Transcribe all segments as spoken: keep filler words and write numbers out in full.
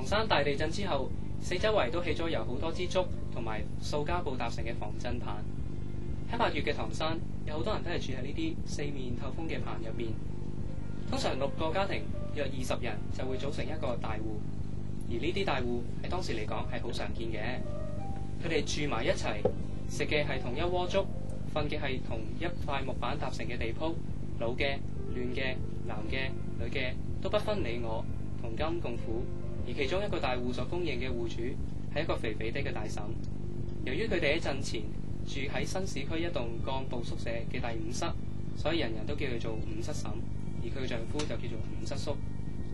唐山大地震之後，四周圍都起咗由好多支竹同埋塑膠布搭成嘅防震棚。喺八月嘅唐山，有好多人都係住喺呢啲四面透風嘅棚入邊。通常六個家庭約二十人就會組成一個大戶，而呢啲大戶喺當時嚟講係好常見嘅。佢哋住埋一齊，食嘅係同一鍋粥，瞓嘅係同一塊木板搭成嘅地鋪，老嘅、嫩嘅、男嘅、女嘅都不分你我，同甘共苦。而其中一個大戶所供應嘅戶主係一個肥肥哋嘅大嬸。由於佢哋喺鎮前住喺新市區一棟幹部宿舍嘅第五室，所以人人都叫佢做五室嬸，而佢嘅丈夫就叫做五室叔。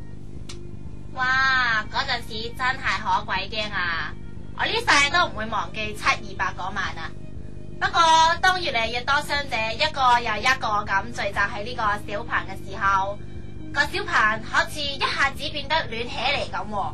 哇！嗰陣時真係可鬼驚啊！我呢世都唔會忘記七二八嗰晚啊！不過當越嚟越多傷者一個又一個咁聚集喺呢個小棚嘅時候，個小棚好似一下子變得暖起嚟咁喎。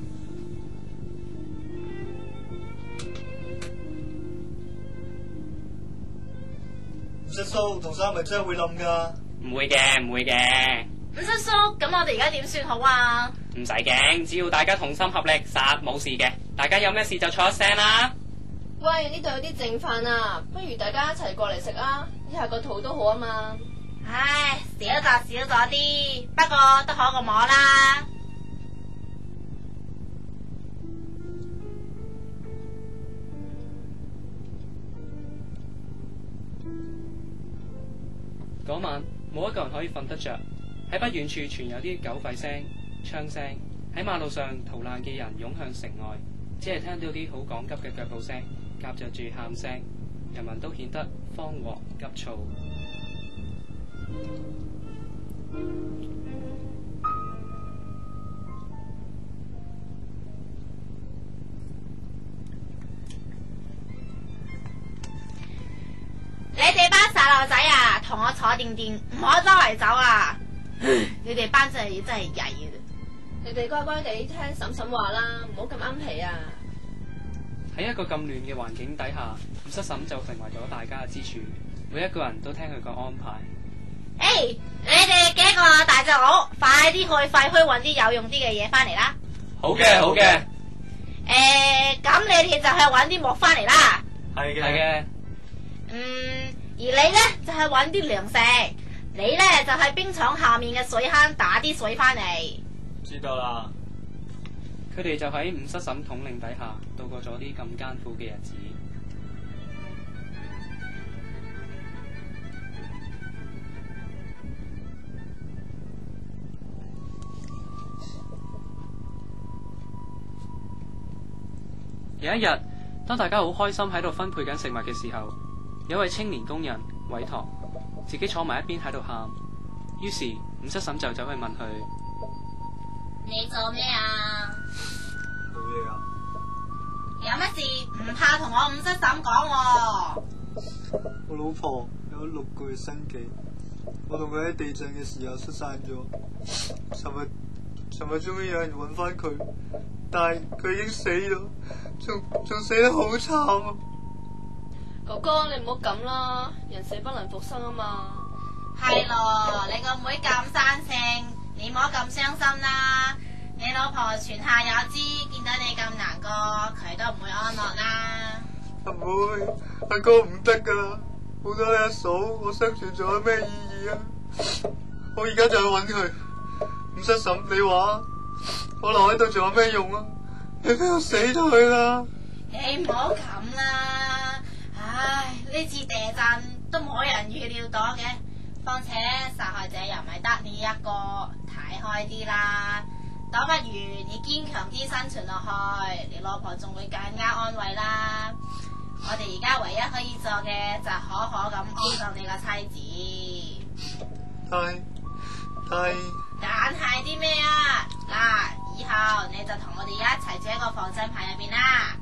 五室叔，唐山係咪真係會冧㗎？ 唔會嘅，唔會嘅。 五室叔，咁我哋而家點算好啊？ 唔使驚，只要大家同心合力，實冇事嘅。大家有咩事就錯一聲啦。 喂，呢度有啲剩飯啊，不如大家一齊過嚟食啊，以下個肚都好啊嘛。 唉，少就少咗啲，不過都好過冇啦。 嗰晚冇一個人可以瞓得着，喺不遠處傳有啲狗吠聲、槍聲，喺馬路上逃難嘅人湧向城外，只係聽到啲好趕急嘅腳步聲，夾着住喊聲，人民都顯得慌惶急躁。 你哋班細路仔啊，同我坐定定，唔好周圍走啊！你哋班真係真係曳嘅。 你哋乖乖地聽嬸嬸話啦，唔好咁啱皮啊！ 喺一個咁亂嘅環境底下，五室嬸就成為咗大家嘅支柱，每一個人都聽佢個安排。 誒、hey, 你哋幾個大隻佬，快啲去廢墟揾啲有用啲嘅嘢翻嚟啦！ 好嘅，好嘅。 誒、欸，咁你哋就去揾啲木翻嚟啦。 係嘅， 係嘅。 嗯，而你咧就去揾啲糧食，你咧就去冰廠下面嘅水坑打啲水翻嚟。 知道啦。 佢哋就喺五室嬸統領底下度過咗啲咁艱苦嘅日子。有一日，當大家好開心喺度分配緊食物嘅時候，有位青年工人偉棠自己坐埋一邊喺度喊，於是五室嬸就走去問佢： 你做咩啊？ 冇嘢啊。 有乜事唔怕同我五室嬸講喎？ 我老婆有六個月身紀，我同佢喺地震嘅時候失散咗。尋日尋日終於有人揾翻佢，但係佢已經死咗，仲仲死得好慘啊！ 哥哥，你唔好咁啦，人死不能復生啊嘛。 係咯，你個妹咁生性，你唔好咁傷心啦。你老婆泉下有知，見到你咁難過，佢都唔會安樂啦。 阿妹，阿哥唔得噶啦，冇咗你阿嫂，我生存仲有咩意義啊？我而家就去揾佢。五室嬸，你話我留喺度仲有咩用啊？你俾我死咗佢啦！ 你唔好咁啦，唉，呢次地震都冇人預料到嘅，況且受害者又唔係得你一個，睇開啲啦。倒不如你堅強啲生存落去，你老婆仲會更加安慰啦。我哋而家唯一可以做嘅就係好好咁安葬你個妻子。 但係但係但係啲咩啊？嗱，以後你就同我哋一齊住喺個防震棚入邊啦。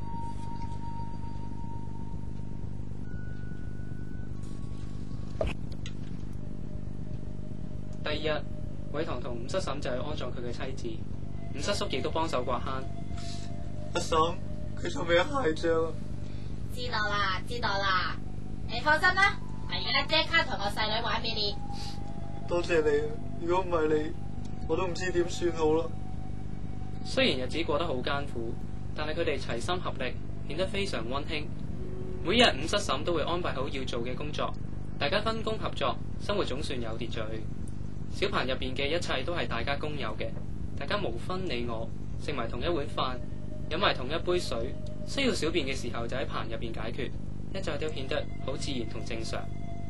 第二日，偉棠同五室嬸就去安葬佢嘅妻子，五室叔亦都幫手刮坑。 阿嬸，佢仲未有鞋着啊！ 知道啦，知道啦，你放心啦，我而家即刻同個細女玩俾你。 多謝你啊！如果唔係你，我都唔知點算好啦。 雖然日子過得好艱苦，但係佢哋齊心合力，顯得非常溫馨。每日五室嬸都會安排好要做嘅工作，大家分工合作，生活總算有秩序。小棚入邊嘅一切都係大家公有嘅，大家無分你我，食埋同一碗飯，飲埋同一杯水，需要小便嘅時候就喺棚入邊解決，一切都顯得好自然同正常。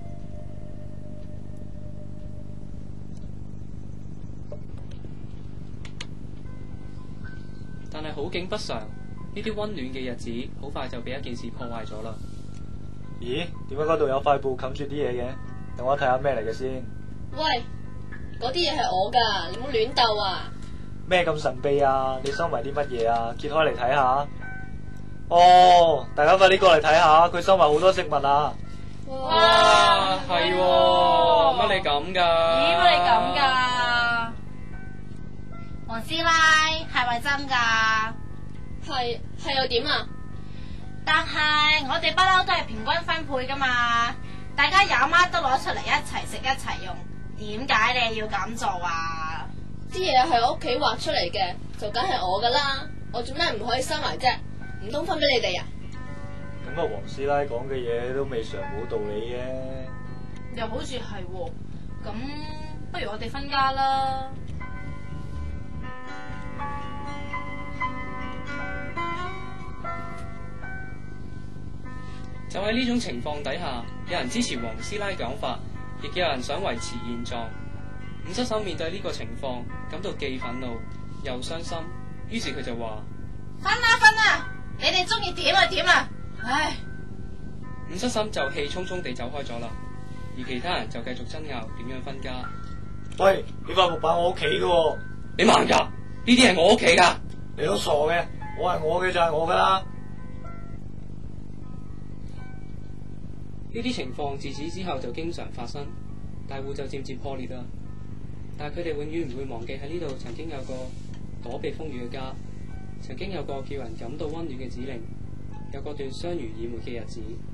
但係好景不常，呢啲溫暖嘅日子好快就俾一件事破壞咗啦。 咦？點解嗰度有塊布冚住啲嘢嘅？等我睇下咩嚟嘅先。 喂，嗰啲嘢係我噶，你唔好亂鬥啊！ 咩咁神秘啊？你收埋啲乜嘢啊？揭開嚟睇下。哦，大家快啲過嚟睇下，佢收埋好多食物啊！ 哇，係喎，乜你咁噶？ 咦，乜你咁噶？黃師奶係咪真噶？ 係係又點啊？ 但係我哋不嬲都係平均分配噶嘛，大家有乜都攞出嚟一齊食一齊用，點解你要咁做啊？ 啲嘢係我屋企畫出嚟嘅，就梗係我噶啦，我做咩唔可以收埋啫？唔通分俾你哋啊？ 咁啊，黃師奶講嘅嘢都未嘗冇道理嘅。 又好似係喎，咁不如我哋分家啦。 就喺呢種情況底下，有人支持黃師奶講法，亦有人想維持現狀。五室嬸面對呢個情況，感到既憤怒又傷心，於是佢就話： 分啦分啦，你哋中意點就點啦。唉， 五室嬸就氣沖沖地走開咗啦，而其他人就繼續爭拗點樣分家。 喂，呢塊木板我屋企嘅， 你盲噶？呢啲係我屋企噶。 你都傻嘅，我係我嘅就係我噶啦。 呢啲情況自此之後就經常發生，大戶就漸漸破裂啦。但係佢哋永遠唔會忘記喺呢度曾經有個躲避風雨嘅家，曾經有個叫人感到溫暖嘅指令，有個段相濡以沫嘅日子。